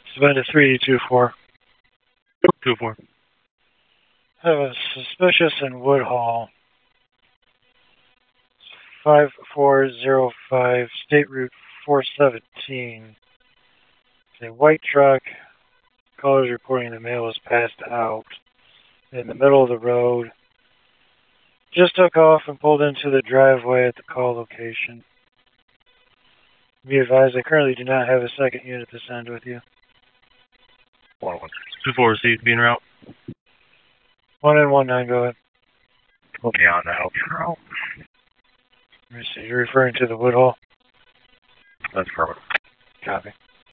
Suspended 324. 2-4. Have a suspicious in Woodhall. 5405, State Route 417. It's a white truck. Callers reporting the male was passed out in the middle of the road. Just took off and pulled into the driveway at the call location. Be advised, I currently do not have a second unit to send with you. 1-1. 2-4 received. Being route. 1 and 1-9, go ahead. Okay, on the help route. Let me see, you're referring to the Woodhall? That's perfect. Copy.